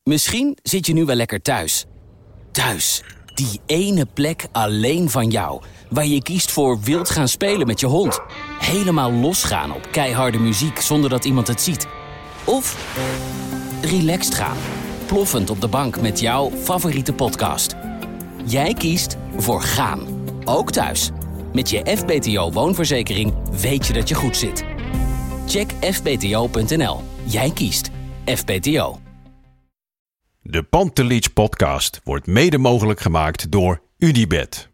Misschien zit je nu wel lekker thuis. Thuis, die ene plek alleen van jou. Waar je kiest voor wild gaan spelen met je hond. Helemaal losgaan op keiharde muziek zonder dat iemand het ziet. Of relaxed gaan. Ploffend op de bank met jouw favoriete podcast. Jij kiest voor gaan. Ook thuis. Met je FBTO woonverzekering weet je dat je goed zit. Check fbto.nl. Jij kiest FBTO. De Pantelich podcast wordt mede mogelijk gemaakt door UdiBet.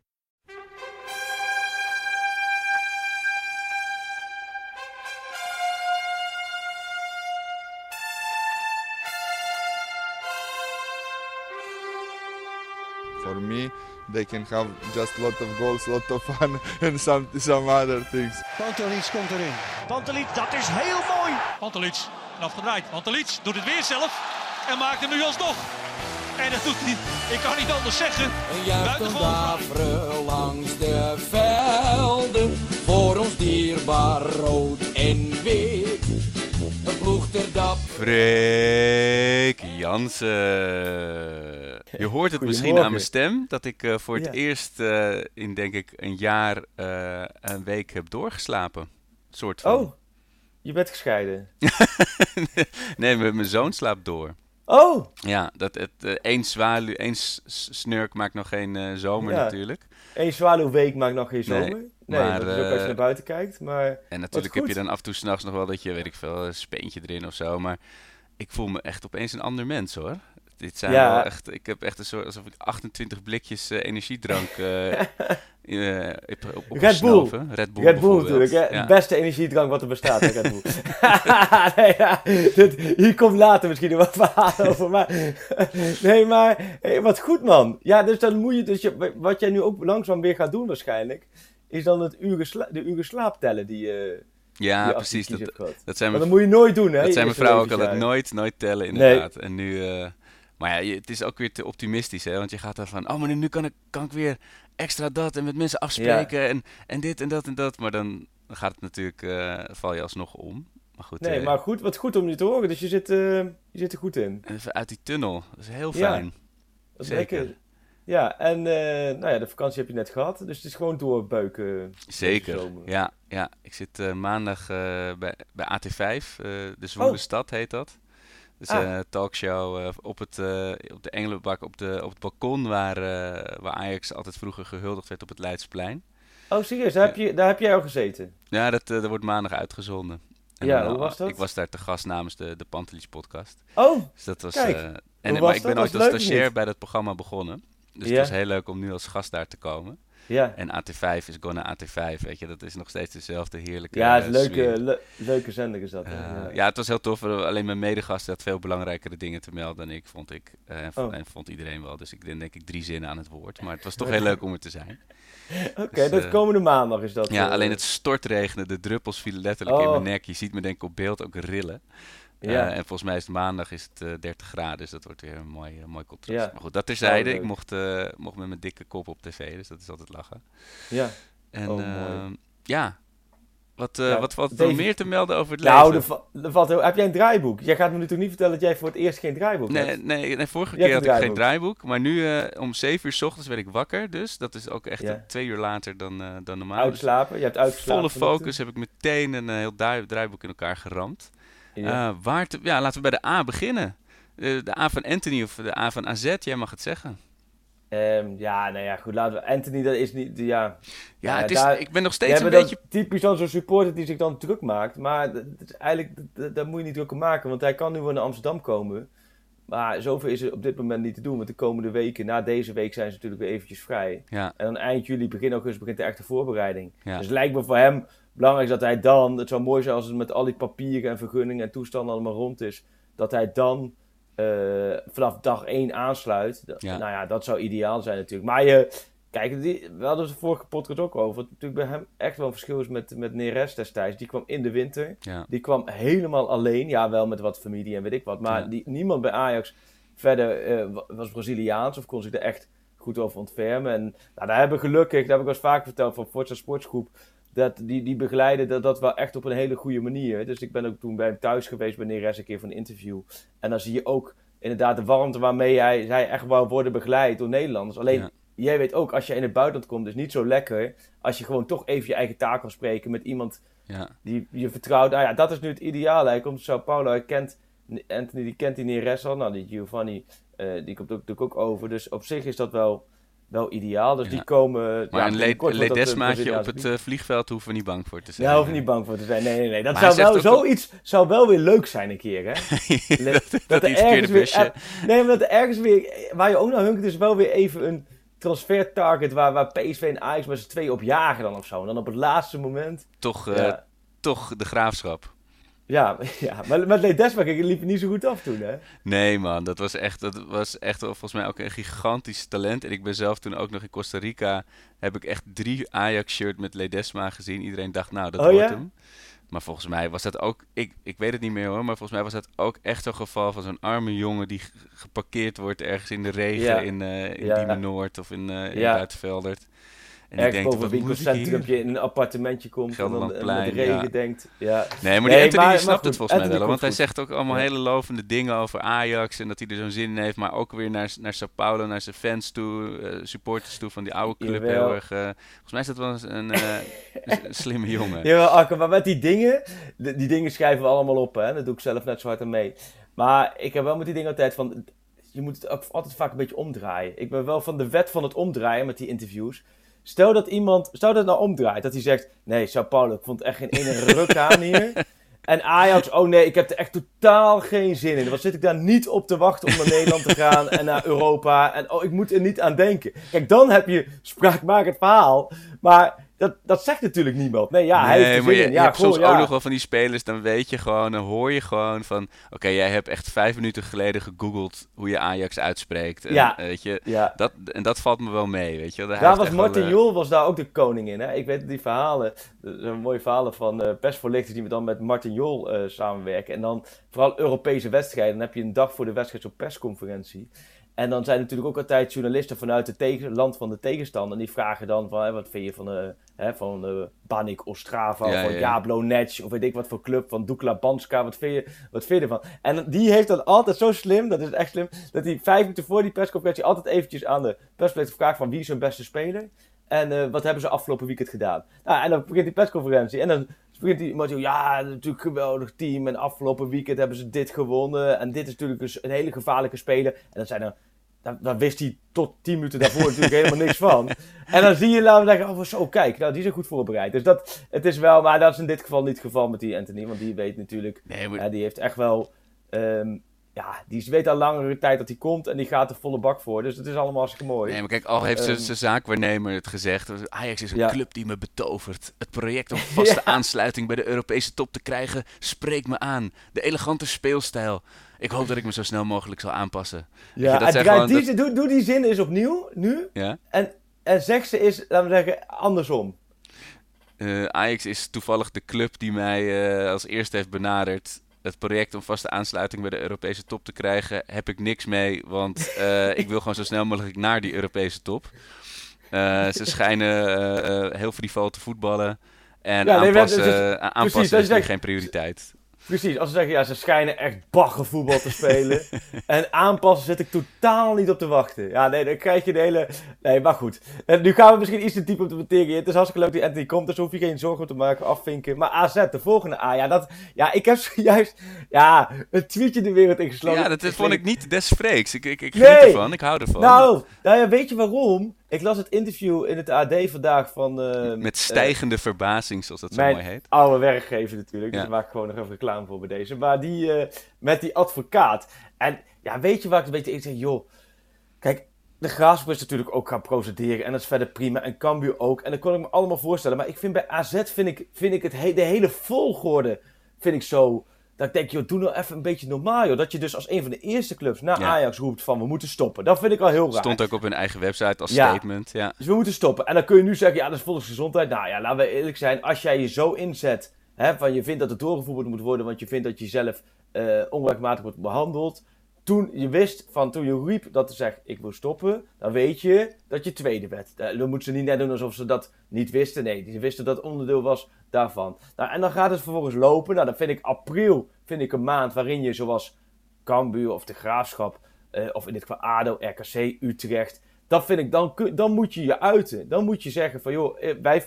For me, they can have just a lot of goals, a lot of fun and some other things. Pantelich komt erin. Pantelich, dat is heel mooi. Pantelich, en afgedraaid. Pantelich doet het weer zelf en maakt hem nu alsnog. En dat doet hij, ik kan niet anders zeggen. Een juichend daveren langs de velden, voor ons dierbaar rood en wit. Een ploeg ter dap. Freek Jansen. Je hoort het misschien aan mijn stem, dat ik voor het eerst in denk ik een jaar een week heb doorgeslapen. Soort van. Oh, je bent gescheiden. Nee, mijn zoon slaapt door. Oh! Ja, één snurk maakt nog geen zomer natuurlijk. Eén zwaluwweek maakt nog geen zomer. Nee, maar, dat is ook als je naar buiten kijkt. Maar en natuurlijk heb je dan af en toe 's nachts nog wel dat je, weet ik veel, een speentje erin of zo. Maar ik voel me echt opeens een ander mens, hoor. Dit zijn wel echt, ik heb echt een soort, alsof ik 28 blikjes energiedrank Red Bull. Red Bull natuurlijk, hè? Ja. De beste energiedrank wat er bestaat, Red Bull. Hier komt later misschien nog wat verhalen over. Maar wat goed, man. Ja, dus dan moet je, wat jij nu ook langzaam weer gaat doen waarschijnlijk, is dan de uren slaap tellen die ja, precies. Dat zijn maar dat moet je nooit doen, hè? Dat zijn mijn vrouw ook altijd nooit tellen, inderdaad. Nee. En nu... maar ja, het is ook weer te optimistisch, hè. Want je gaat ervan... Oh, maar nu kan ik weer extra dat en met mensen afspreken en dit en dat en dat. Maar dan gaat het natuurlijk... val je alsnog om. Maar goed, nee, maar goed, wat goed om je te horen. Dus je zit er goed in. Even uit die tunnel. Dat is heel fijn. Ja, dat is lekker. Ja, en de vakantie heb je net gehad. Dus het is gewoon doorbeuken. Zeker, ja. Ik zit maandag bij AT5. De Zwoele Stad heet dat. Dus een talkshow op de Engelenbak, op het balkon waar Ajax altijd vroeger gehuldigd werd op het Leidseplein. Oh, serieus? Daar heb jij al gezeten? Ja, dat wordt maandag uitgezonden. En hoe was dat? Ik was daar te gast namens de Pantelich podcast. Oh, dus dat was, kijk. Maar ik ben ooit als stagiair bij dat programma begonnen. Dus het was heel leuk om nu als gast daar te komen. Ja. En AT5 is gonna AT5, weet je. Dat is nog steeds dezelfde heerlijke leuke zender is dat. Ja, het was heel tof. Alleen mijn medegast had veel belangrijkere dingen te melden dan ik, vond ik. En vond iedereen wel. Dus ik denk ik 3 zinnen aan het woord. Maar het was toch heel leuk om er te zijn. Oké, dat komende maandag is dat. Ja, alleen het stortregende. De druppels vielen letterlijk in mijn nek. Je ziet me denk ik op beeld ook rillen. Ja. En volgens mij is het maandag 30 graden, dus dat wordt weer een mooi contrast. Ja. Maar goed, dat terzijde. Ik mocht met mijn dikke kop op tv, dus dat is altijd lachen. Ja. En mooi. ja, wat valt er meer te melden over het leven? Heb jij een draaiboek? Jij gaat me natuurlijk niet vertellen dat jij voor het eerst geen draaiboek hebt. Nee, vorige keer had ik geen draaiboek. Maar nu om 7 uur 's ochtends werd ik wakker, dus dat is ook echt 2 uur later dan normaal. Uitslapen? Je hebt uitgeslapen. Volle focus heb ik meteen een heel draaiboek in elkaar geramd. Ja. Laten we bij de A beginnen. De A van Anthony of de A van AZ, jij mag het zeggen. Goed, laten we... Anthony, dat is niet... Ik ben nog steeds een beetje... Typisch dan zo'n supporter die zich dan druk maakt. Maar dat moet je niet druk maken, want hij kan nu wel naar Amsterdam komen. Maar zoveel is er op dit moment niet te doen, want de komende weken, na deze week zijn ze natuurlijk weer eventjes vrij. Ja. En dan eind juli, begin augustus begint de echte voorbereiding. Ja. Dus het lijkt me voor hem belangrijk dat hij dan... Het zou mooi zijn als het met al die papieren en vergunningen en toestanden allemaal rond is, dat hij dan vanaf dag 1 aansluit. Dat zou ideaal zijn natuurlijk. Maar kijk, we hadden het de vorige podcast ook over. Wat natuurlijk bij hem echt wel een verschil is met Neres destijds. Die kwam in de winter. Ja. Die kwam helemaal alleen. Ja, wel met wat familie en weet ik wat. Maar niemand bij Ajax verder was Braziliaans of kon zich er echt goed over ontfermen. En daar hebben we gelukkig, dat heb ik wel eens vaak verteld van Forza Sportsgroep, dat die begeleiden dat wel echt op een hele goede manier. Dus ik ben ook toen bij hem thuis geweest bij Neres een keer voor een interview. En dan zie je ook inderdaad de warmte waarmee hij echt wou worden begeleid door Nederlanders. Alleen, jij weet ook, als je in het buitenland komt, is niet zo lekker als je gewoon toch even je eigen taal kan spreken met iemand die je vertrouwt. Nou ja, dat is nu het ideaal. Hij komt uit Sao Paulo, hij kent Anthony, die kent die Neres al. Nou, die Giovanni, die komt natuurlijk ook over. Dus op zich is dat wel ideaal. Dus die komen... Maar een Ledesmaatje op het vliegveld hoeven we niet bang voor te zijn. Ja, hoeven we niet bang voor te zijn. Nee. Dat zou wel zoiets zou wel weer leuk zijn een keer, hè? dat iets keer de busje. Nee, maar dat er ergens weer... Waar je ook naar hunkt is wel weer even een transfer target waar PSV en Ajax met z'n tweeën op jagen dan of zo. En dan op het laatste moment... Toch de Graafschap. Ja, maar Ledesma liep niet zo goed af toen, hè? Nee, man. Dat was echt volgens mij ook een gigantisch talent. En ik ben zelf toen ook nog in Costa Rica... heb ik echt 3 Ajax-shirt met Ledesma gezien. Iedereen dacht, nou, dat wordt hem. Maar volgens mij was dat ook... Ik weet het niet meer, hoor. Maar volgens mij was dat ook echt zo'n geval van zo'n arme jongen... die geparkeerd wordt ergens in de regen in Diemen Noord of in Buitenveldert. En ergens boven een winkelcentrumpje in een appartementje komt en dan met de regen denkt... Ja. Nee, maar die Anthony snapt het volgens mij wel. Want hij zegt ook allemaal hele lovende dingen over Ajax... en dat hij er zo'n zin in heeft. Maar ook weer naar Sao Paulo, naar zijn fans toe... supporters toe van die oude club. Heel erg... volgens mij is dat wel een slimme jongen. Ja, Arke, maar met die dingen... Die dingen schrijven we allemaal op, hè. Dat doe ik zelf net zo hard aan mee. Maar ik heb wel met die dingen altijd van... Je moet het ook altijd vaak een beetje omdraaien. Ik ben wel van de wet van het omdraaien met die interviews... Stel dat nou omdraait, dat hij zegt... Nee, Sao Paulo, ik vond het echt geen ene ruk aan hier. En Ajax, oh nee, ik heb er echt totaal geen zin in. Dan zit ik daar niet op te wachten om naar Nederland te gaan en naar Europa. En ik moet er niet aan denken. Kijk, dan heb je spraakmakend verhaal. Maar dat zegt natuurlijk niemand. Nee, hij heeft er zin in. Je hebt soms ook nog wel van die spelers, dan weet je gewoon, dan hoor je gewoon van... Oké, jij hebt echt 5 minuten geleden gegoogeld hoe je Ajax uitspreekt. En, weet je, dat valt me wel mee, weet je. Daar was Martin Jol was daar ook de koning in, hè. Ik weet die verhalen, zo'n mooie verhalen van persvoorlichters die dan met Martin Jol samenwerken. En dan vooral Europese wedstrijden. Dan heb je een dag voor de wedstrijd zo'n persconferentie. En dan zijn natuurlijk ook altijd journalisten vanuit het land van de tegenstander. En die vragen dan van, wat vind je van Banik Ostrava of van Jablonec of weet ik wat voor club, van Dukla Banska, wat vind je ervan? En die heeft dan altijd zo slim, dat is echt slim, dat hij 5 minuten voor die persconferentie altijd eventjes aan de persvoorlichter vraagt van wie is hun beste speler? En wat hebben ze afgelopen weekend gedaan? Nou, en dan begint die persconferentie en dan begint die iemand, natuurlijk een geweldig team en afgelopen weekend hebben ze dit gewonnen en dit is natuurlijk een hele gevaarlijke speler. En dan zijn er... Daar wist hij tot 10 minuten daarvoor natuurlijk helemaal niks van. En dan zie je, laten we zeggen, zo kijk, nou die zijn goed voorbereid. Dus het is wel, maar dat is in dit geval niet het geval met die Anthony. Want die weet natuurlijk, die heeft echt wel, die weet al langere tijd dat hij komt. En die gaat er volle bak voor. Dus het is allemaal hartstikke mooi. Nee, maar kijk, al heeft zijn zaakwaarnemer het gezegd. Ajax is een club die me betovert. Het project om vaste aansluiting bij de Europese top te krijgen, spreekt me aan. De elegante speelstijl. Ik hoop dat ik me zo snel mogelijk zal aanpassen. Ja, doe die zin eens opnieuw, nu. Ja? En zeg ze eens, laten we zeggen, andersom. Ajax is toevallig de club die mij als eerste heeft benaderd. Het project om vaste aansluiting bij de Europese top te krijgen, heb ik niks mee. Want ik wil gewoon zo snel mogelijk naar die Europese top. Ze schijnen heel frivol te voetballen. En aanpassen is nu geen prioriteit. Precies, als ze zeggen, ze schijnen echt baggervoetbal te spelen. En aanpassen zit ik totaal niet op te wachten. Ja, nee, dan krijg je de hele... Nee, maar goed. Nu gaan we misschien iets te diep op de materie. Het is hartstikke leuk die Anthony komt, dus hoef je geen zorgen te maken, afvinken. Maar AZ, de volgende ik heb zojuist... een tweetje de wereld ingesloten. Ja, dat vond ik niet des vreeks. Ik geniet ervan, ik hou ervan. Nou weet je waarom? Ik las het interview in het AD vandaag van... met stijgende verbazing, zoals dat zo mooi heet. Mijn oude werkgever natuurlijk, dus daar maak ik gewoon nog even reclame voor bij deze. Maar die, met die advocaat. En weet je waar ik een beetje in zeg, joh... Kijk, de Graafschap is natuurlijk ook gaan procederen en dat is verder prima. En Cambuur ook. En dat kon ik me allemaal voorstellen. Maar ik vind bij AZ, vind ik de hele volgorde, vind ik zo... Dat ik denk, joh, doe nou even een beetje normaal, joh. Dat je dus als een van de eerste clubs naar Ajax roept van, we moeten stoppen. Dat vind ik al heel raar. Stond ook op hun eigen website als statement, Dus we moeten stoppen. En dan kun je nu zeggen, dat is volksgezondheid. Nou ja, laten we eerlijk zijn. Als jij je zo inzet, van je vindt dat het doorgevoerd moet worden, want je vindt dat je zelf onrechtmatig wordt behandeld. Toen je riep dat ze zegt, ik wil stoppen, dan weet je dat je tweede werd. Dan moeten ze niet net doen alsof ze dat niet wisten. Nee, ze wisten dat het onderdeel was daarvan. Nou, en dan gaat het vervolgens lopen. Nou, dan vind ik april een maand waarin je zoals Cambuur of de Graafschap, of in dit geval ADO, RKC, Utrecht. Dat vind ik, dan moet je je uiten. Dan moet je zeggen van, joh, wij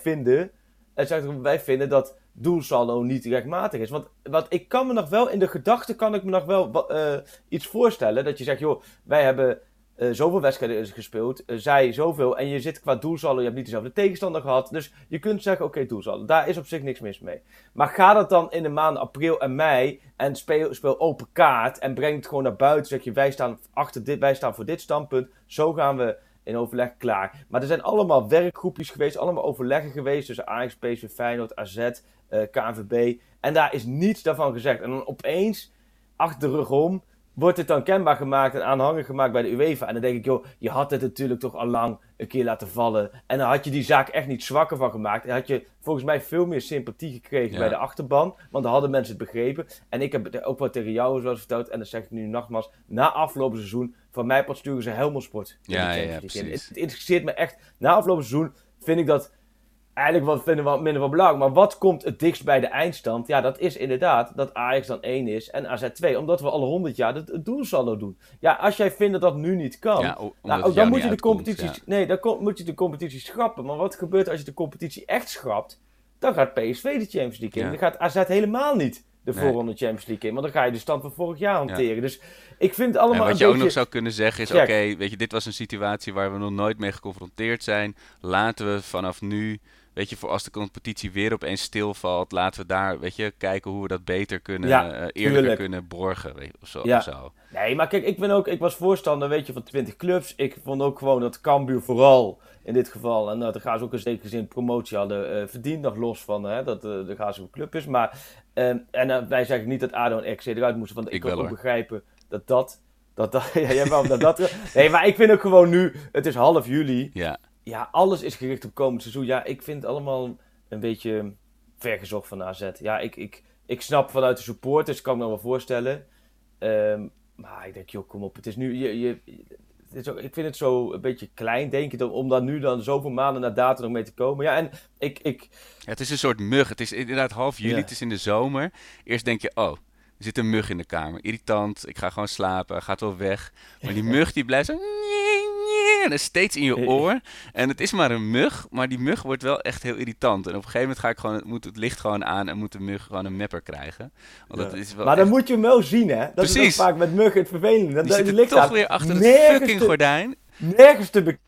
vinden dat doelsaldo niet rechtmatig is. Want ik kan me nog wel, in de gedachte kan ik me nog wel iets voorstellen. Dat je zegt, joh, wij hebben zoveel wedstrijden gespeeld, zij zoveel. En je zit qua doelsaldo, je hebt niet dezelfde tegenstander gehad. Dus je kunt zeggen, oké, doelsaldo. Daar is op zich niks mis mee. Maar ga dat dan in de maanden april en mei en speel open kaart en breng het gewoon naar buiten. Zeg je, wij staan achter dit, wij staan voor dit standpunt. Zo gaan we in overleg klaar. Maar er zijn allemaal werkgroepjes geweest, allemaal overleggen geweest tussen Ajax, PSV, Feyenoord, AZ, KNVB. En daar is niets daarvan gezegd. En dan opeens, achter de rug om, wordt het dan kenbaar gemaakt en aanhangig gemaakt bij de UEFA. En dan denk ik, joh, je had het natuurlijk toch al lang een keer laten vallen. En dan had je die zaak echt niet zwakker van gemaakt. En had je volgens mij veel meer sympathie gekregen bij de achterban. Want dan hadden mensen het begrepen. En ik heb het ook wel tegen jou zoals verteld. En dat zeg ik nu nogmaals. Na afgelopen seizoen, van mij pas sturen ze Helmond Sport. Ja, precies. Het interesseert me echt. Na afgelopen seizoen vind ik dat eigenlijk wat minder van belang. Maar wat komt het dichtst bij de eindstand? Ja, dat is inderdaad dat Ajax dan 1 is en AZ 2. Omdat we alle 100 jaar het doelsaldo doen. Ja, als jij vindt dat dat nu niet kan, dan moet je de competitie. Nee, dan moet je de competitie schrappen. Maar wat gebeurt als je de competitie echt schrapt? Dan gaat PSV de Champions League in. Dan gaat AZ helemaal niet de voorronde Champions League in. Want dan ga je de stand van vorig jaar hanteren. Dus ik vind het allemaal en wat een je beetje ook nog zou kunnen zeggen is, oké, weet je, dit was een situatie waar we nog nooit mee geconfronteerd zijn. Laten we vanaf nu, weet je, voor als de competitie weer opeens stilvalt, laten we daar, weet je, kijken hoe we dat beter kunnen, eerlijker kunnen borgen, weet je, of zo. Nee, maar kijk, ik was voorstander, weet je, van 20 clubs. Ik vond ook gewoon dat Cambuur vooral in dit geval, en daar gaan ze ook in zekere zin promotie hadden verdiend, nog los van dat de Graafschap club is. Maar, wij zeggen niet dat ADO en RKC eruit moesten, want ik kan ook begrijpen dat jij wou dat. Nee, maar ik vind ook gewoon nu, het is half juli. Ja, alles is gericht op komend seizoen. Ja, ik vind het allemaal een beetje vergezocht van AZ. Ja, ik snap vanuit de supporters, kan ik me nog wel voorstellen. Maar ik denk, joh, kom op. Het is nu, ik vind het zo een beetje klein, denk ik, om dan nu zoveel maanden na datum nog mee te komen. Ja, en het is een soort mug. Het is inderdaad half juli, het is in de zomer. Eerst denk je, oh, er zit een mug in de kamer. Irritant, ik ga gewoon slapen, gaat wel weg. Maar die mug die blijft zo en is steeds in je oor. En het is maar een mug, maar die mug wordt wel echt heel irritant. En op een gegeven moment moet het licht gewoon aan en moet de mug gewoon een mepper krijgen. Want dat is wel maar dan moet je hem wel zien, hè? Dat is ook vaak met muggen het vervelende. Die zitten toch weer achter het fucking gordijn. Nergens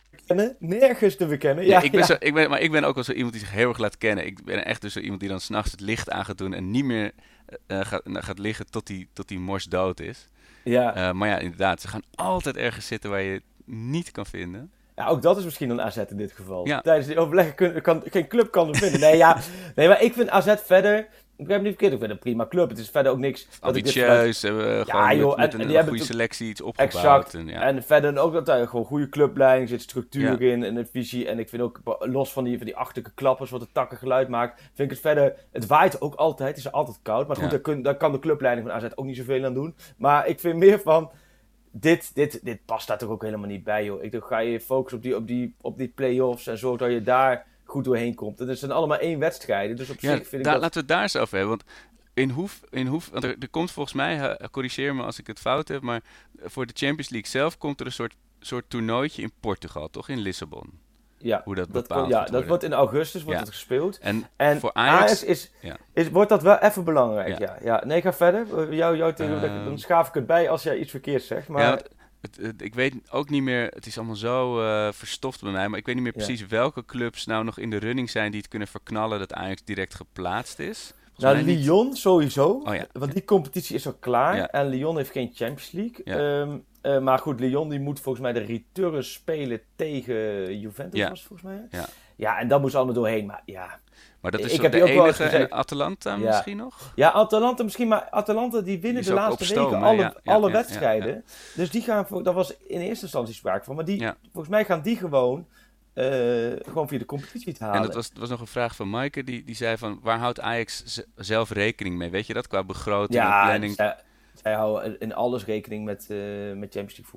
te bekennen. Ja, ik ben ook wel zo iemand die zich heel erg laat kennen. Ik ben echt dus zo iemand die dan 's nachts het licht aan gaat doen en niet meer gaat liggen tot die mors dood is. Ja. Maar ja, inderdaad, ze gaan altijd ergens zitten waar je het niet kan vinden. Ja, ook dat is misschien een AZ in dit geval. Ja. Tijdens die overleggen geen club kan er vinden. Nee, maar ik vind AZ verder, ik begrijp het niet verkeerd, ik vind het een prima club. Het is verder ook niks. Ambitieus, hebben gewoon met een goede selectie iets opgebouwd. Exact. En verder ook dat daar gewoon goede clubleiding zit, structuur in en een visie. En ik vind ook, los van die achterlijke klappers, wat het takken geluid maakt, vind ik het verder, het waait ook altijd, het is altijd koud. Maar goed, daar kan de clubleiding van AZ ook niet zoveel aan doen. Maar ik vind meer van, dit past daar toch ook helemaal niet bij, joh. Ga je focussen op die play-offs en zorg dat je daar goed doorheen komt. Het zijn allemaal 1 wedstrijd, dus op zich vind ik dat... Laten we het daar eens over hebben, want want er komt volgens mij, corrigeer me als ik het fout heb, maar voor de Champions League zelf komt er een soort toernooitje in Portugal, toch? In Lissabon. Ja, hoe dat bepaald wordt. Dat wordt in augustus het gespeeld. En voor Ajax wordt dat wel even belangrijk. Ja. Nee, ga verder. Dan schaaf ik het bij als jij iets verkeerds zegt. Maar... Ja, ik weet ook niet meer, het is allemaal zo verstoft bij mij, maar ik weet niet meer precies welke clubs nou nog in de running zijn die het kunnen verknallen dat Ajax direct geplaatst is. Lyon sowieso, Oh, ja. want die competitie is al klaar en Lyon heeft geen Champions League. Ja. Maar goed, Lyon die moet volgens mij de return spelen tegen Juventus, was het volgens mij. Ja, en dat moest allemaal doorheen, maar ja... Maar dat is de enige en Atalanta misschien nog? Ja, Atalanta misschien, maar Atalanta die winnen de laatste weken alle wedstrijden. Ja. Dus die gaan, daar was in eerste instantie sprake van, maar volgens mij gaan die gewoon via de competitie te halen. En dat was nog een vraag van Maaike, die zei van, waar houdt Ajax zelf rekening mee? Weet je dat, qua begroting en planning? Zij houden in alles rekening met Champions League voetbal.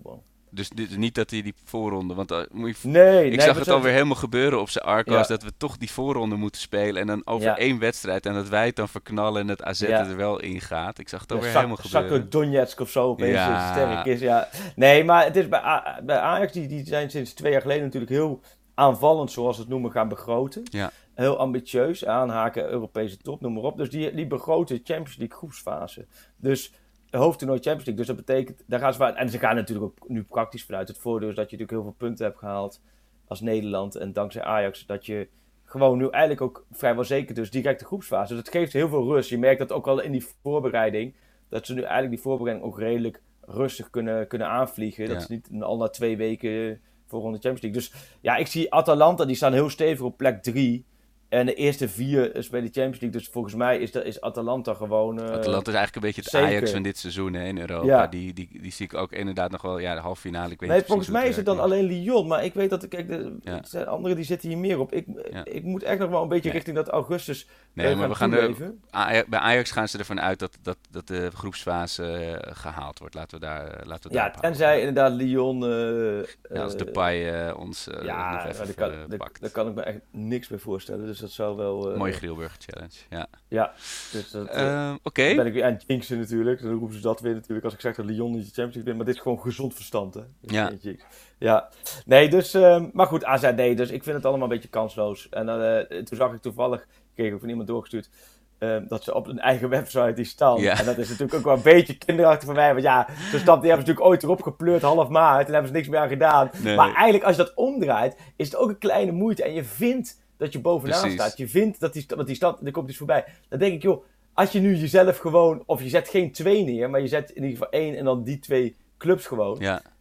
Dus niet dat hij die voorronde... Want ik zag het alweer helemaal gebeuren op zijn Arcos... dat we toch die voorronde moeten spelen... en dan over 1 wedstrijd... en dat wij het dan verknallen... en het AZ er wel in gaat. Ik zag het alweer helemaal gebeuren. Shakhtar Donetsk of zo opeens sterk is. Ja. Nee, maar het is bij Ajax... Die zijn sinds 2 jaar geleden natuurlijk heel aanvallend... zoals ze het noemen, gaan begroten. Ja. Heel ambitieus, aanhaken, Europese top, noem maar op. Dus die begroten Champions League groepsfase. Dus... hoofdtoernooi Champions League, dus dat betekent, daar gaan ze en ze gaan natuurlijk ook nu praktisch vanuit. Het voordeel is dat je natuurlijk heel veel punten hebt gehaald als Nederland en dankzij Ajax, dat je gewoon nu eigenlijk ook vrijwel zeker dus direct de groepsfase. Dus dat geeft heel veel rust. Je merkt dat ook al in die voorbereiding, dat ze nu eigenlijk die voorbereiding ook redelijk rustig kunnen aanvliegen. Dat is niet al na 2 weken voor de Champions League. Dus ja, ik zie Atalanta, die staan heel stevig op plek 3. En de eerste 4 spelen de Champions League. Dus volgens mij is Atalanta gewoon... Atalanta is eigenlijk een beetje het Ajax van dit seizoen in Europa. Ja. Die zie ik ook inderdaad nog wel... Ja, de halve finale. Ik weet niet volgens mij is het dan alleen Lyon. Maar ik weet dat... Kijk, er zijn anderen die zitten hier meer op. Ik moet echt nog wel een beetje richting dat augustus... Nee, maar we gaan bij Ajax gaan ze ervan uit dat de groepsfase gehaald wordt. Laten we daar tenzij inderdaad Lyon... als Depay ons nog even pakt. Daar kan ik me echt niks bij voorstellen. Dus dat zou wel... mooie Grielburger Challenge, ja. Dus dat... Oké. Dan ben ik weer aan het jinxen natuurlijk. Dan roepen ze dat weer natuurlijk als ik zeg dat Lyon niet de Champions League wint. Maar dit is gewoon gezond verstand, hè. Ja. Nee, dus... maar goed, AZ, nee. Dus ik vind het allemaal een beetje kansloos. En toen zag ik toevallig... kreeg ik van iemand doorgestuurd... dat ze op hun eigen website die staan. Ja. En dat is natuurlijk ook wel een beetje kinderachtig voor mij. Want ja, zo'n stap die hebben ze natuurlijk ooit erop gepleurd half maart. En daar hebben ze niks meer aan gedaan. Nee. Maar eigenlijk als je dat omdraait... is het ook een kleine moeite. En je vindt... dat je bovenaan staat. Je vindt dat die stand, er komt iets voorbij. Dan denk ik, joh, als je nu jezelf gewoon, of je zet geen 2 neer, maar je zet in ieder geval 1 en dan die 2 clubs gewoon.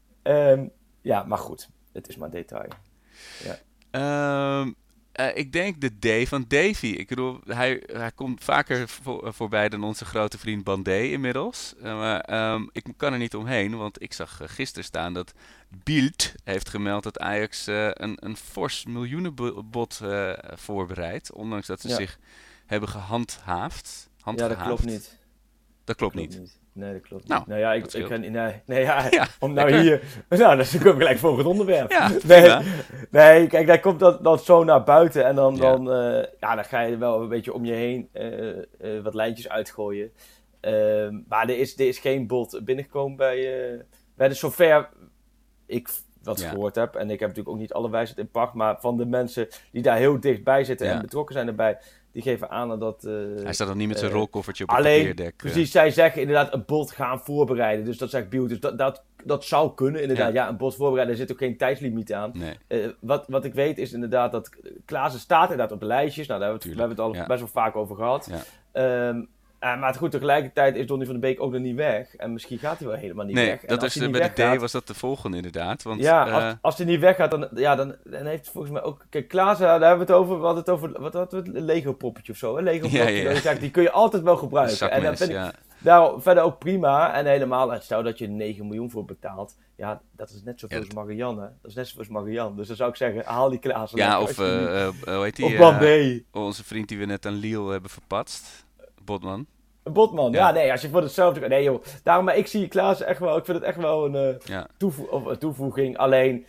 Ja. Maar goed, het is maar detail. Ja. Ik denk de D van Davy. Ik bedoel, hij komt vaker voorbij dan onze grote vriend Bandé inmiddels. Maar ik kan er niet omheen, want ik zag gisteren staan dat Bild heeft gemeld dat Ajax een fors miljoenenbod voorbereidt. Ondanks dat ze zich hebben gehandhaafd. Ja, dat klopt niet. Dat klopt niet. Nee, dat klopt niet. Nou, ja, om nou lekker. Hier... Nou, dat is natuurlijk gelijk voor het onderwerp. Ja, nee, kijk, daar komt dat zo naar buiten. En dan ga je er wel een beetje om je heen wat lijntjes uitgooien. Maar er is geen bod binnengekomen bij de zover ik wat gehoord heb. En ik heb natuurlijk ook niet alle wijsheid in pacht. Maar van de mensen die daar heel dichtbij zitten en betrokken zijn erbij... Die geven aan dat... hij staat nog niet met zijn rolkoffertje op het papierdek. Precies, zij zeggen inderdaad een bod gaan voorbereiden. Dus dat zegt Biel. Dus dat zou kunnen inderdaad. Ja, een bod voorbereiden, er zit ook geen tijdslimiet aan. Nee. Wat ik weet is inderdaad dat Klaassen staat inderdaad op de lijstjes. Nou, daar hebben we het al best wel vaak over gehad. Ja. Maar goed, tegelijkertijd is Donny van de Beek ook nog niet weg. En misschien gaat hij wel helemaal niet weg. Dat is, bij de D was dat de volgende inderdaad. Want, als hij niet weggaat, dan heeft volgens mij ook... Kijk, Klaassen, daar hebben we het over... Wat hadden we? Een Lego-poppetje of zo. Een Lego-poppetje. Ja. Die kun je altijd wel gebruiken. Zakmes, en dan vind ik daar verder ook prima. En helemaal, stel dat je 9 miljoen voor betaalt. Ja, dat is net zoveel als Marianne. Dat is net zoveel als Marianne. Dus dan zou ik zeggen, haal die Klaassen. Ja, of hoe heet die? Of Bandé. Onze vriend die we net aan Lille hebben verpatst. Botman. Ja, nee, als je voor hetzelfde... Nee joh, daarom, maar ik zie Klaassen echt wel... Ik vind het echt wel een toevoeging. Alleen,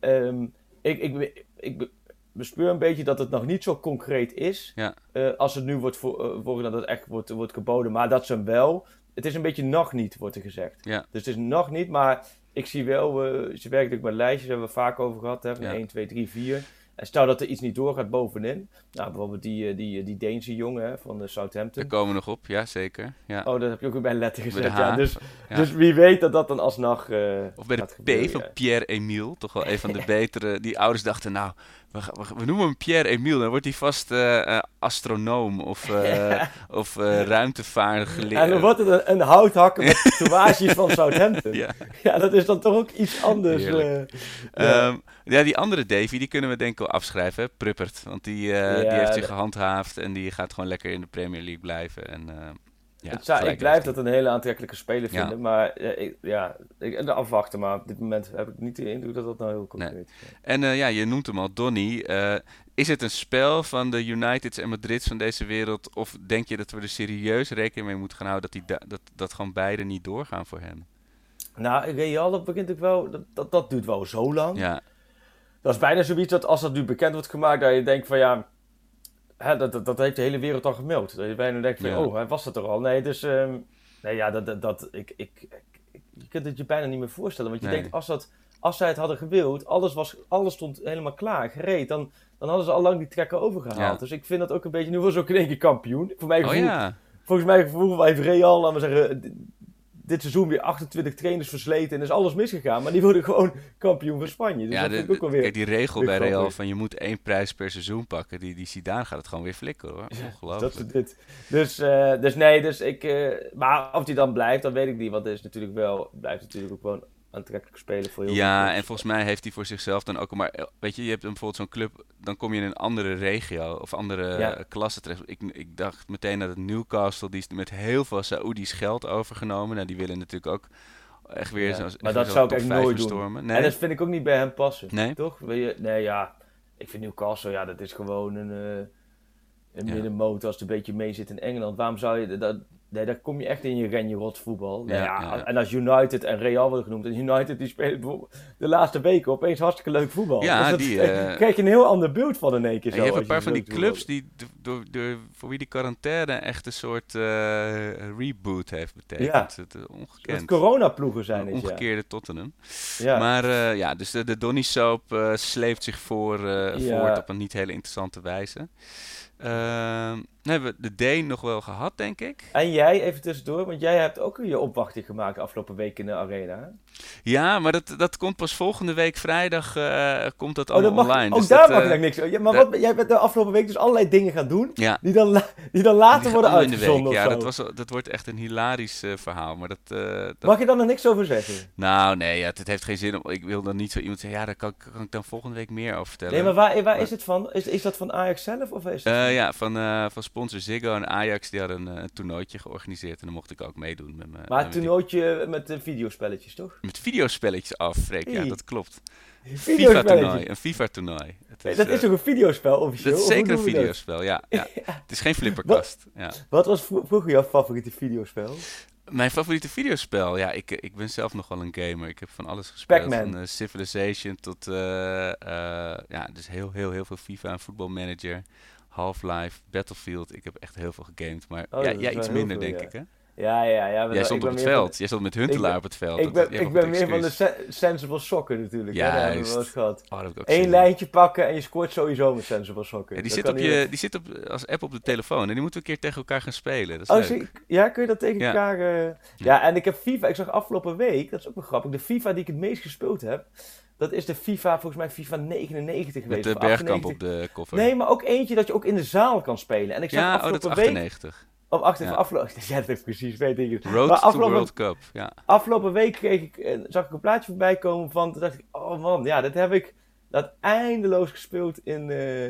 ik bespeur een beetje dat het nog niet zo concreet is. Ja. Als het nu wordt dat het echt wordt geboden. Maar dat ze hem wel... Het is een beetje nog niet, wordt er gezegd. Ja. Dus het is nog niet, maar ik zie wel... ze werken natuurlijk met lijstjes, hebben we vaak over gehad. Hè, van 1, 2, 3, 4... En stel dat er iets niet doorgaat bovenin. Nou, bijvoorbeeld die Deense jongen hè, van de Southampton. Daar komen we nog op, ja zeker. Ja. Oh, dat heb je ook weer bij een letter gezet. Ja. Dus wie weet dat dan alsnog of bij de P van Pierre-Emile. Toch wel een van de betere. Die ouders dachten, nou, we noemen hem Pierre-Emile. Dan wordt hij vast astronoom of ruimtevaarder. En dan wordt het een houthakker met tatoeages van Southampton. Ja, dat is dan toch ook iets anders. Die andere Davy, die kunnen we denk ik wel afschrijven. Hè? Pruppert, want die heeft zich gehandhaafd en die gaat gewoon lekker in de Premier League blijven. En, ik blijf dat een hele aantrekkelijke speler vinden, maar afwachten. Maar op dit moment heb ik niet de indruk dat dat nou heel concreet is. En je noemt hem al, Donny. Is het een spel van de Uniteds en Madrids van deze wereld? Of denk je dat we er serieus rekening mee moeten gaan houden dat gewoon beide niet doorgaan voor hem? Nou, Real, dat begint ook wel... Dat duurt wel zo lang. Ja. Dat is bijna zoiets dat als dat nu bekend wordt gemaakt, dat je denkt van ja... Hè, dat heeft de hele wereld al gemeld. Dat je bijna denkt van, hij was dat er al. Nee, dus... nee, ja, je kunt het je bijna niet meer voorstellen. Want je denkt, als zij het hadden gewild, alles stond helemaal klaar, gereed, dan hadden ze al lang die trekker overgehaald. Ja. Dus ik vind dat ook een beetje... Nu was ook in één keer kampioen. Volgens mij gevoel heeft Real, laten we zeggen... Dit seizoen weer 28 trainers versleten en is alles misgegaan. Maar die worden gewoon kampioen van Spanje. Dus dat vind ik ook alweer... Kijk, die regel bij Real van je moet 1 prijs per seizoen pakken. Die Zidane gaat het gewoon weer flikken, hoor. Ongelooflijk. Dus ik... maar of die dan blijft, dan weet ik niet. Want het is natuurlijk wel... Blijft natuurlijk ook gewoon aantrekkelijk spelen voor heel veel. Ja, en volgens mij heeft hij voor zichzelf dan ook... Maar weet je hebt bijvoorbeeld zo'n club... Dan kom je in een andere regio of andere klasse terecht. Ik dacht meteen dat het Newcastle... Die is met heel veel Saoedi's geld overgenomen. Nou, die willen natuurlijk ook echt weer... Maar dat zou ik echt nooit doen. Nee? En dat vind ik ook niet bij hem passen. Nee? Toch? Nee, ja. Ik vind Newcastle, dat is gewoon een middenmoot als het een beetje mee zit in Engeland. Waarom zou je... daar kom je echt in je renje rot voetbal. En als United en Real worden genoemd. En United die spelen bijvoorbeeld de laatste weken opeens hartstikke leuk voetbal. Ja, dus krijg je een heel ander beeld van in één keer. Je hebt een paar van die clubs die voor wie die quarantaine echt een soort reboot heeft betekend. Ja, ongekend. Dat coronaploegen zijn het, omgekeerde Tottenham. Ja. Maar dus de Donny Soap sleept zich voort op een niet hele interessante wijze. Dan hebben we de D nog wel gehad, denk ik. En jij, even tussendoor, want jij hebt ook je opwachting gemaakt afgelopen week in de arena. Hè? Ja, maar dat komt pas volgende week vrijdag, komt dat allemaal online. Ook dus daar mag ik niks over. Ja, maar jij bent de afgelopen week dus allerlei dingen gaan doen, die dan later worden uitgezonden. Ja, dat wordt echt een hilarisch verhaal. Maar mag je dan er niks over zeggen? Nou, nee, het heeft geen zin. Ik wil dan niet zo iemand zeggen, daar kan ik dan volgende week meer over vertellen. Nee, maar waar is het van? Is dat van Ajax zelf? Of is het van sponsor Ziggo en Ajax, die hadden een toernooitje georganiseerd en dan mocht ik ook meedoen. Maar een toernooitje met videospelletjes, toch? Met videospelletjes af, Freek. Ja, dat klopt. Een FIFA-toernooi. Dat is toch een videospel officieel? Dat is zeker een videospel, ja. Het is geen flipperkast. Wat was vroeger jouw favoriete videospel? Mijn favoriete videospel? Ja, ik ben zelf nog wel een gamer. Ik heb van alles gespeeld. Pac-Man. Van Civilization tot dus heel veel FIFA en Football Manager. Half-Life, Battlefield. Ik heb echt heel veel gegamed. Maar jij iets minder, denk ik, hè? Ja. Jij stond op het veld. Jij stond met Huntelaar op het veld. Ik ben meer van de Sensible Soccer natuurlijk. Ja, dat hebben we wel eens gehad. Eén Eén lijntje pakken en je scoort sowieso met Sensible Soccer. Ja, die zit als app op de telefoon. En die moeten we een keer tegen elkaar gaan spelen. Dat is leuk. Ja, kun je dat tegen elkaar... Ja, en ik heb FIFA... Ik zag afgelopen week, dat is ook wel grappig, de FIFA die ik het meest gespeeld heb... Dat is de volgens mij FIFA 99 geweest. Met de Bergkamp op de koffer. Nee, maar ook eentje dat je ook in de zaal kan spelen. En ik zag dat is 98. Of afgelopen... Ja, dat is precies, weet ik het. Road to World Cup, ja. Afgelopen week zag ik een plaatje voorbij komen van... Toen dacht ik, oh man, dat heb ik eindeloos gespeeld in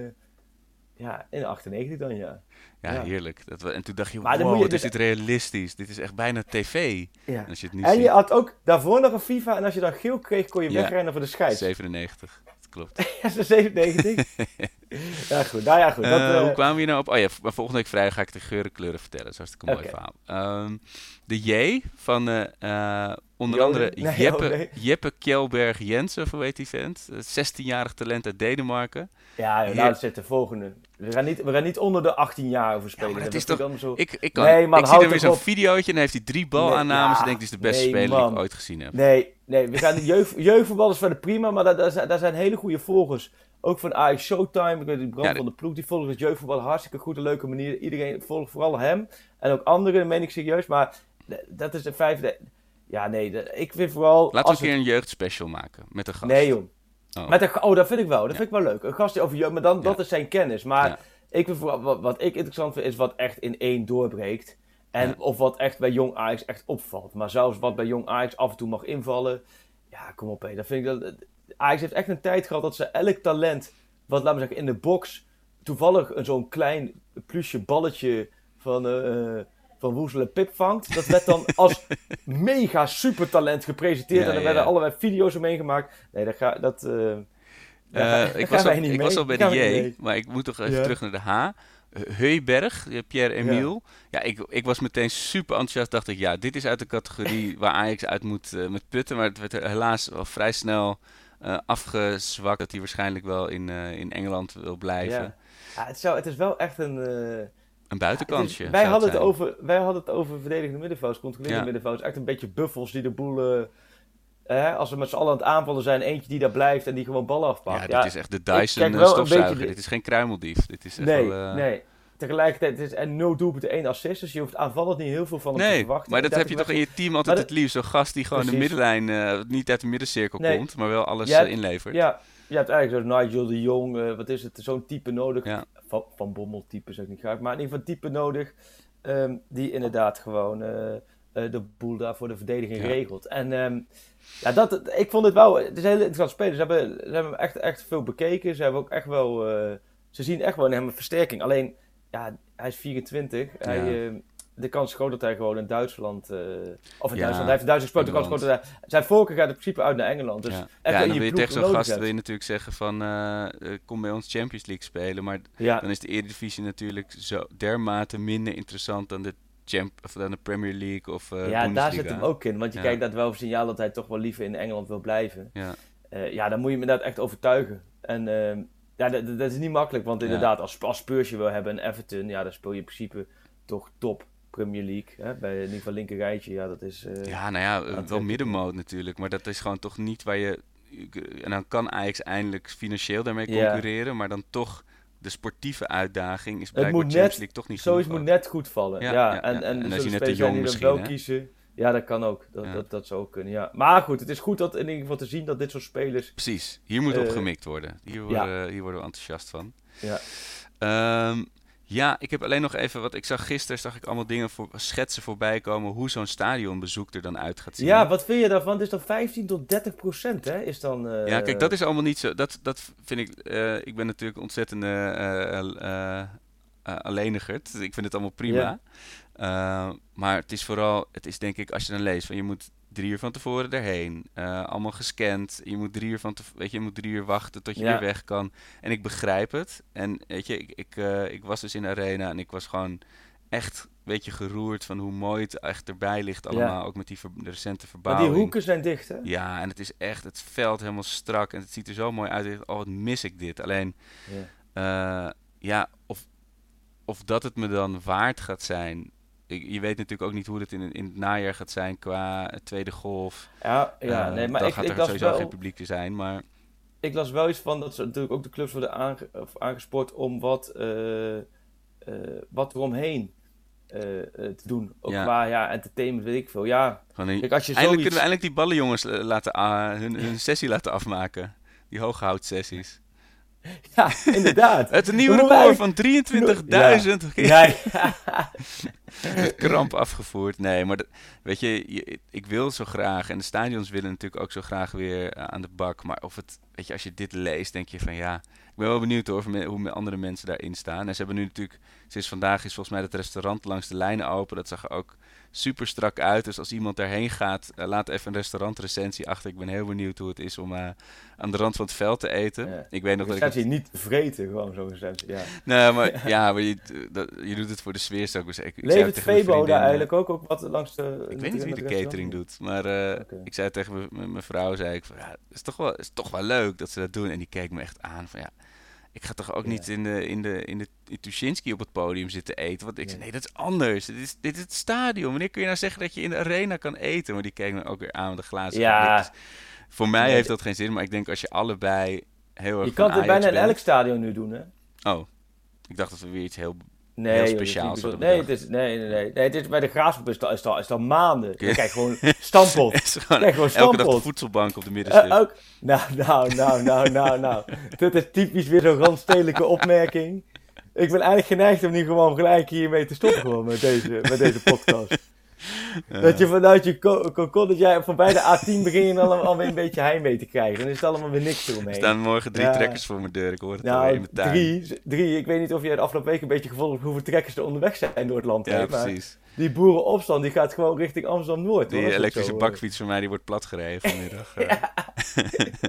98 dan, ja. Ja, heerlijk. En toen dacht je, wow, is dit realistisch? Dit is echt bijna tv. Ja. Als je het nu ziet. Je had ook daarvoor nog een FIFA en als je dan geel kreeg, kon je wegrennen voor de scheids. 97, dat klopt. Ja, 97? Ja, goed. Nou ja, goed. Hoe kwamen we hier nou op? Oh ja, maar volgende week vrijdag ga ik de geuren kleuren vertellen. Dat is hartstikke mooi verhaal. De J van onder andere Jeppe Kjellberg Jensen, of hoe heet die vent? 16-jarig talent uit Denemarken. Ja, dat zit de volgende. We gaan niet onder de 18 jaar over spelen. Ja, maar dat is toch... Ik zie er weer zo'n videootje en dan heeft hij 3 balaannames en denkt, dit is de beste speler die ik ooit gezien heb. Nee, we gaan jeugdvoetballers van de prima, maar daar zijn hele goede volgers. Ook van Ajax Showtime, ik weet die Brand van de Ploeg, die volgen het jeugdvoetbal hartstikke goed, een leuke manier. Iedereen volgt vooral hem en ook anderen, dat meen ik serieus, maar dat is de vijfde... Ja, nee, ik vind vooral... Laten we een keer een jeugdspecial maken met een gast. Nee, joh. Dat vind ik wel. Dat vind ik wel leuk. Een gast die over jeugd, maar dan dat is zijn kennis. Maar ik vind vooral, wat ik interessant vind, is wat echt in één doorbreekt. En of wat echt bij Jong Ajax echt opvalt. Maar zelfs wat bij Jong Ajax af en toe mag invallen. Ja, kom op, hé. Dat vind ik dat... Ajax heeft echt een tijd gehad dat ze elk talent, wat laten we zeggen, in de box, toevallig zo'n klein plusje balletje van Woezel en Pip vangt. Dat werd dan als mega supertalent gepresenteerd. En er werden allerlei video's omheen gemaakt. Nee, ik was al bij de J, maar ik moet toch even terug naar de H. Heuberg, Pierre-Emile. Ja, ik was meteen super enthousiast. Dacht ik, ja, dit is uit de categorie waar Ajax uit moet met putten. Maar het werd er helaas wel vrij snel afgezwakt. Dat hij waarschijnlijk wel in Engeland wil blijven. Ja, het is wel echt een buitenkansje. Wij hadden het over verdedigende middenvelders, controlerende middenvelders. Echt een beetje buffels die de boel... als we met z'n allen aan het aanvallen zijn, eentje die daar blijft en die gewoon ballen afpakt. Ja, dit is echt de Dyson stofzuiger. Dit is geen kruimeldief. Dit is echt nee. Tegelijkertijd is het 0 doelpunten, 1 assist. Dus je hoeft aanvallend niet heel veel van hem te verwachten. Maar dat heb je toch in je team altijd het liefst. Zo'n gast die gewoon de middenlijn, niet uit de middencirkel komt, maar wel alles inlevert. Ja, je hebt eigenlijk zo'n Nigel de Jong, wat is het, zo'n type nodig. Ja. Van Bommel type zeg ik niet graag, maar in ieder geval type nodig. Die inderdaad gewoon de boel daar voor de verdediging regelt. En ik vond het wel, het is een hele interessant spelen. Ze hebben hem echt veel bekeken. Ze hebben ook echt wel, ze zien echt wel in hem een versterking. Alleen, ja, hij is 24. De kans is groot dat hij gewoon in Duitsland... Duitsland. Hij heeft Duits gesproken. De kans is groot dat zijn voorkeur gaat in principe uit naar Engeland. Dus en dan wil je tegen zo'n gast wil je natuurlijk zeggen van... kom bij ons Champions League spelen. Maar dan is de Eredivisie natuurlijk zo dermate minder interessant dan de Premier League of Bundesliga. Daar zit hem ook in. Want je kijkt dat wel een signaal dat hij toch wel liever in Engeland wil blijven. Dan moet je hem inderdaad echt overtuigen. En... dat is niet makkelijk, want inderdaad, als Spurs je wil hebben en Everton, dan speel je in principe toch top Premier League. Hè? Bij in ieder geval linker rijtje, dat is... wel middenmoot natuurlijk, maar dat is gewoon toch niet waar je... En dan kan Ajax eindelijk financieel daarmee concurreren, maar dan toch de sportieve uitdaging is blijkbaar Champions League toch niet goed. Zoiets moet net goed vallen. En als je net te jong misschien, wel kiezen. Ja, dat kan ook. Dat zou ook kunnen, ja. Maar goed, het is goed dat in ieder geval te zien dat dit soort spelers... Precies, hier moet op gemikt worden. Hier worden we enthousiast van. Ja. Ik heb alleen nog even wat... Ik zag gisteren allemaal dingen schetsen voorbij komen hoe zo'n stadionbezoek er dan uit gaat zien. Ja, wat vind je daarvan? Het is dan 15-30%, hè? Is dan... Ja, kijk, dat is allemaal niet zo... Dat vind ik... ik ben natuurlijk ontzettend alleenigerd. Ik vind het allemaal prima. Maar het is denk ik, als je dan leest van je moet 3 uur van tevoren erheen, allemaal gescand, je moet 3 uur wachten tot je weer weg kan. En ik begrijp het. En weet je, ik was dus in de arena en ik was gewoon echt geroerd van hoe mooi het echt erbij ligt allemaal, ook met die recente verbouwing. Maar die hoeken zijn dicht, hè? Ja, en het is echt het veld helemaal strak en het ziet er zo mooi uit. Wat mis ik dit? Alleen, of dat het me dan waard gaat zijn. Je weet natuurlijk ook niet hoe het in het najaar gaat zijn qua tweede golf. Maar dan gaat er sowieso geen publiek te zijn, maar... Ik las wel iets van dat ze natuurlijk ook de clubs worden aangespoord om wat eromheen te doen. Ook qua entertainment, weet ik veel. Ja, kijk, als je kunnen we eindelijk die ballenjongens hun sessie laten afmaken. Die hooghoutsessies. Ja, inderdaad. Het nieuwe record van 23.000. Kramp afgevoerd. Nee, maar weet je, ik wil zo graag. En de stadions willen natuurlijk ook zo graag weer aan de bak. Maar weet je, als je dit leest, denk je van ja... Ik ben wel benieuwd hoe andere mensen daarin staan. En ze hebben nu natuurlijk... Sinds vandaag is volgens mij het restaurant langs de lijnen open. Dat zag er ook super strak uit. Dus als iemand daarheen gaat, laat even een restaurantrecensie achter. Ik ben heel benieuwd hoe het is om aan de rand van het veld te eten. Ja. Ik weet nog dat ik... niet vreten, gewoon zo'n recensie. Ja. Nee, maar, maar je doet het voor de sfeer. Levert Febo daar eigenlijk ook wat langs de... Ik weet niet wie de catering doet. Maar ik zei tegen mijn vrouw, zei ik van, ja, het is toch wel leuk dat ze dat doen. En die keek me echt aan van, ja... Ik ga toch ook niet in de Tuschinski op het podium zitten eten. Want ik zei, nee, dat is anders. Dit is het stadion. Wanneer kun je nou zeggen dat je in de arena kan eten? Maar die keek me ook weer aan met de glazen. Ja. Dus voor mij heeft dat geen zin. Maar ik denk als je allebei heel erg je kan het bijna in elk stadion nu doen, hè? Oh, ik dacht dat we weer iets heel speciaals hadden bedacht. Nee, het is bij de Graafschap is het al maanden. Kijk gewoon Stamppot. Elke dag de voedselbank op de middenstip. Nou. Dit is typisch weer zo'n randstedelijke opmerking. Ik ben eigenlijk geneigd om nu gewoon gelijk hiermee te stoppen gewoon met deze podcast. Dat je vanuit je dat jij voorbij de A10 begin je dan alweer een beetje heimwee te krijgen. Dan is het allemaal weer niks eromheen. Er staan morgen 3 trekkers voor mijn deur. Ik hoor het alweer in mijn tuin. 3. Ik weet niet of jij de afgelopen week een beetje gevolgd hebt hoeveel trekkers er onderweg zijn door het land. Ja, precies. Die boerenopstand die gaat gewoon richting Amsterdam-Noord. Die elektrische bakfiets van mij die wordt platgereden vanmiddag.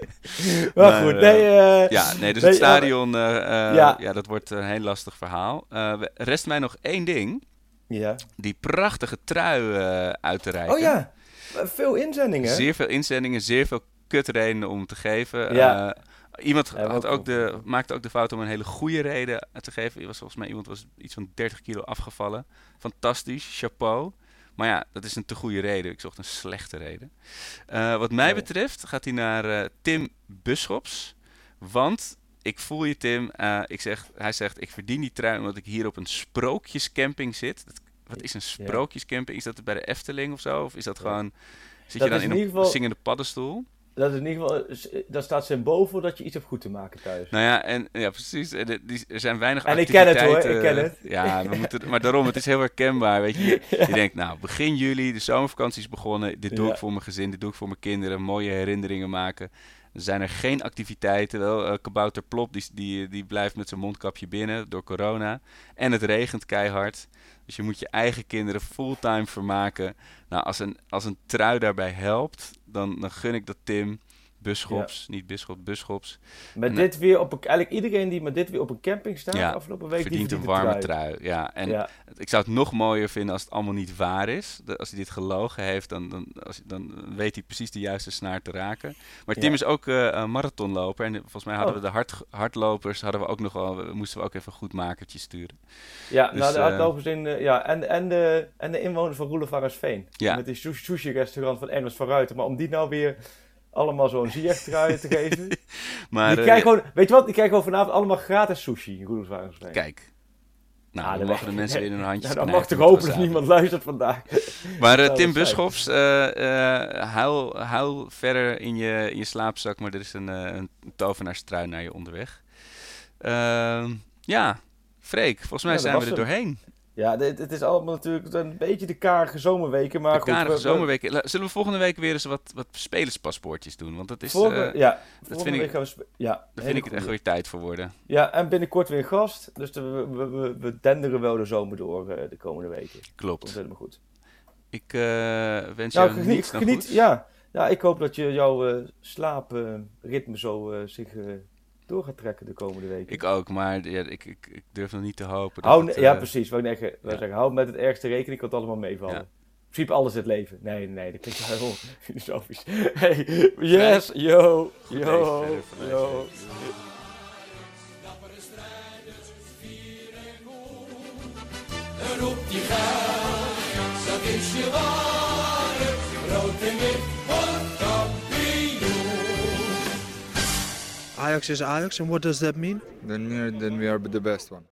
Maar goed, dus het stadion, dat wordt een heel lastig verhaal. Rest mij nog één ding. Ja. Die prachtige trui uit te reiken. Oh ja, veel inzendingen. Zeer veel inzendingen, zeer veel kutredenen om te geven. Ja. Iemand maakte ook de fout om een hele goede reden te geven. Iemand was iets van 30 kilo afgevallen. Fantastisch, chapeau. Maar ja, dat is een te goede reden. Ik zocht een slechte reden. Wat mij betreft gaat hij naar Tim Buschops. Want ik voel je, Tim. Hij zegt, ik verdien die trui omdat ik hier op een sprookjescamping zit. Wat is een sprookjescamping? Is dat bij de Efteling of zo? Of is dat gewoon... Zit je dan in een zingende paddenstoel? Dat is in ieder geval, daar staat symbool voor dat je iets hebt goed te maken thuis. Nou ja, precies. Er zijn weinig en activiteiten. Ik ken het. Ja, maar daarom, het is heel herkenbaar. Weet je, je denkt, nou, begin juli, de zomervakantie is begonnen. Dit doe ik voor mijn gezin, dit doe ik voor mijn kinderen. Mooie herinneringen maken. Er zijn er geen activiteiten. Wel, Kabouter Plop, die blijft met zijn mondkapje binnen door corona. En het regent keihard. Dus je moet je eigen kinderen fulltime vermaken. Nou, als een trui daarbij helpt, dan gun ik dat Tim Buschops, niet Bisschop, Buschops. Dit weer eigenlijk iedereen die met dit weer op een camping staat afgelopen week, verdient een warme trui. Ja, en ik zou het nog mooier vinden als het allemaal niet waar is. Als hij dit gelogen heeft, dan weet hij precies de juiste snaar te raken. Maar Tim is ook marathonloper. En volgens mij hadden we de hardlopers moesten we ook even een goed makertje sturen. Ja, dus, de hardlopers en de inwoners van Roelevarensveen. Ja. Met die sushi-restaurant van Ernst van Ruiten. Maar om die nou weer allemaal zo'n Ziyech-trui te geven. Maar, weet je wat? Die krijgen gewoon vanavond allemaal gratis sushi in Roelevarensveen. Kijk. Nou, dan mogen de mensen weer in hun handjes knijpen. Dan mag toch hopen dat niemand luistert vandaag. Maar Tim Buschops, huil verder in je slaapzak, maar er is een tovenaarstrui naar je onderweg. Freek, volgens mij zijn we er doorheen. Ja, het is allemaal natuurlijk een beetje de karige zomerweken. Maar zomerweken. Zullen we volgende week weer eens wat spelerspaspoortjes doen? Want dat is... dat vind ik het echt weer tijd voor worden. Ja, en binnenkort weer een gast. Dus we denderen wel de zomer door de komende weken. Klopt. Dat is helemaal goed. Ik wens jou niets dan goed. Ja, ik hoop dat jouw slaapritme zo zich... door gaat trekken de komende weken. Ik ook, maar ik durf nog niet te hopen. Precies. Wat ik zeggen, hou met het ergste rekening, kan het allemaal meevallen. Ja. In principe alles het leven. Nee, dat klinkt wel heel filosofisch. Hey, yes, yo. Roep die geld, dat is je ware, rood en wit, Ajax is Ajax, and what does that mean? Then we are the best one.